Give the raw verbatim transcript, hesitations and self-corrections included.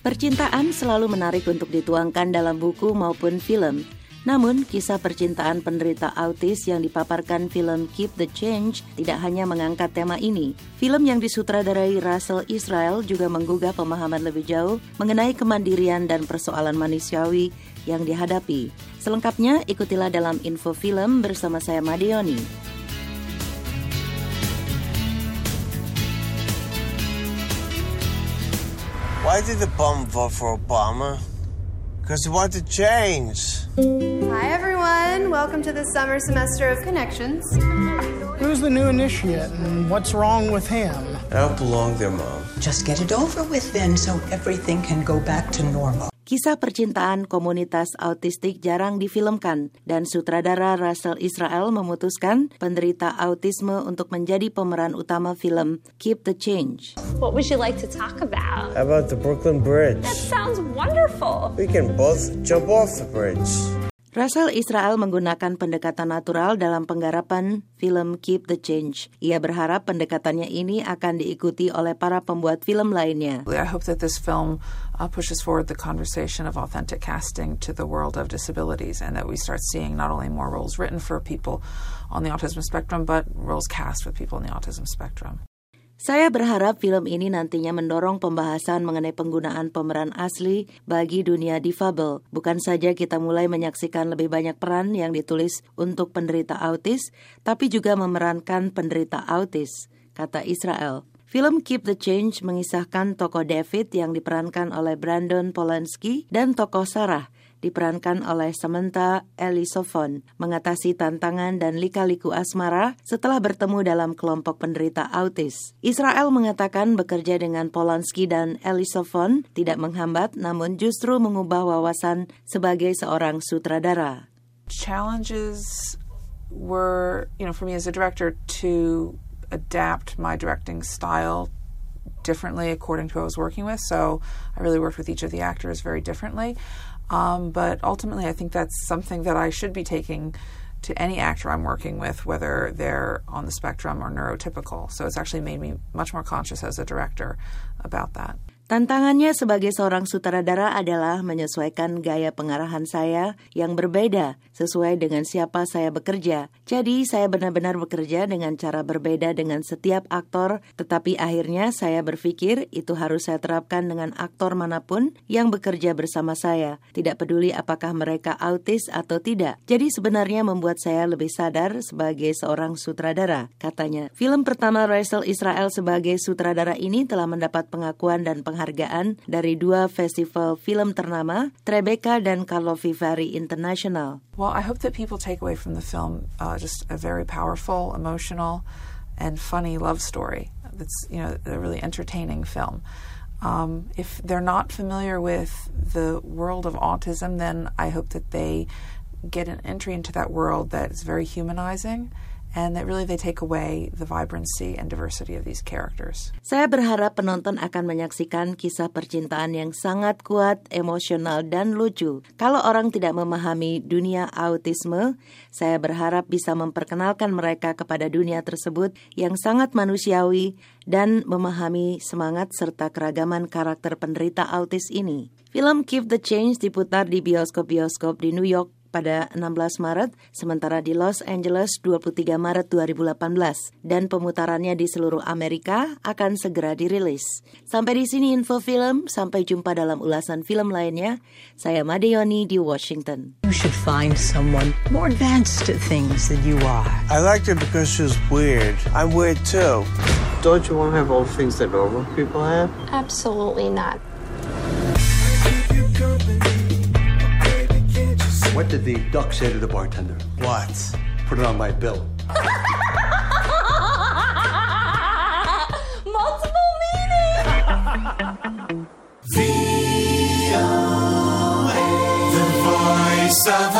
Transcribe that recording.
Percintaan selalu menarik untuk dituangkan dalam buku maupun film. Namun, kisah percintaan penderita autis yang dipaparkan film Keep the Change tidak hanya mengangkat tema ini. Film yang disutradarai Russell Israel juga menggugah pemahaman lebih jauh mengenai kemandirian dan persoalan manusiawi yang dihadapi. Selengkapnya, ikutilah dalam Info Film bersama saya Madioni. Why did the bum vote for Obama? Because he wanted change. Hi, everyone. Welcome to the summer semester of Connections. Who's the new initiate and what's wrong with him? I don't belong there, Mom. Just get it over with then so everything can go back to normal. Kisah percintaan komunitas autistik jarang difilmkan dan sutradara Russell Israel memutuskan penderita autisme untuk menjadi pemeran utama film Keep the Change. What would you like to talk about? How about the Brooklyn Bridge? That sounds wonderful. We can both jump off the bridge. Russell Israel menggunakan pendekatan natural dalam penggarapan film Keep the Change. Ia berharap pendekatannya ini akan diikuti oleh para pembuat film lainnya. I hope that this film uh, pushes forward the conversation of authentic casting to the world of disabilities, and that we start seeing not only more roles written for people on the autism spectrum, but roles cast with people on the autism spectrum. Saya berharap film ini nantinya mendorong pembahasan mengenai penggunaan pemeran asli bagi dunia difabel. Bukan saja kita mulai menyaksikan lebih banyak peran yang ditulis untuk penderita autis, tapi juga memerankan penderita autis, kata Israel. Film Keep the Change mengisahkan tokoh David yang diperankan oleh Brandon Polanski dan tokoh Sarah diperankan oleh Samantha Elisofon mengatasi tantangan dan lika-liku asmara setelah bertemu dalam kelompok penderita autis. Israel mengatakan bekerja dengan Polanski dan Elisofon tidak menghambat, namun justru mengubah wawasan sebagai seorang sutradara. Challenges were, you know, for me as a director to adapt my directing style differently according to who I was working with. So I really worked with each of the actors very differently. Um, but ultimately, I think that's something that I should be taking to any actor I'm working with, whether they're on the spectrum or neurotypical. So it's actually made me much more conscious as a director about that. Tantangannya sebagai seorang sutradara adalah menyesuaikan gaya pengarahan saya yang berbeda sesuai dengan siapa saya bekerja. Jadi saya benar-benar bekerja dengan cara berbeda dengan setiap aktor, tetapi akhirnya saya berpikir itu harus saya terapkan dengan aktor manapun yang bekerja bersama saya. Tidak peduli apakah mereka autis atau tidak. Jadi sebenarnya membuat saya lebih sadar sebagai seorang sutradara, katanya. Film pertama Russell Israel sebagai sutradara ini telah mendapat pengakuan dan penghargaan dari dua festival film ternama, Tribeca dan Karlovy Vary International. Well, I hope that people take away from the film uh, just a very powerful, emotional, and funny love story. That's, you know, a really entertaining film. Um, if they're not familiar with the world of autism, then I hope that they get an entry into that world that is very humanizing, and that really they take away the vibrancy and diversity of these characters. Saya berharap penonton akan menyaksikan kisah percintaan yang sangat kuat, emosional, dan lucu. Kalau orang tidak memahami dunia autisme, saya berharap bisa memperkenalkan mereka kepada dunia tersebut yang sangat manusiawi dan memahami semangat serta keragaman karakter penderita autis ini. Film Keep the Change diputar di bioskop-bioskop di New York pada enam belas Maret, sementara di Los Angeles dua puluh tiga Maret dua ribu delapan belas, dan pemutarannya di seluruh Amerika akan segera dirilis. Sampai di sini Info Film, sampai jumpa dalam ulasan film lainnya. Saya Madioni di Washington. You should find someone more advanced at things than you are. I liked her because she was weird. I'm weird too. Don't you want to have all the things that normal people have? Absolutely not. What did the duck say to the bartender? What? Put it on my bill. Multiple meanings! The voice of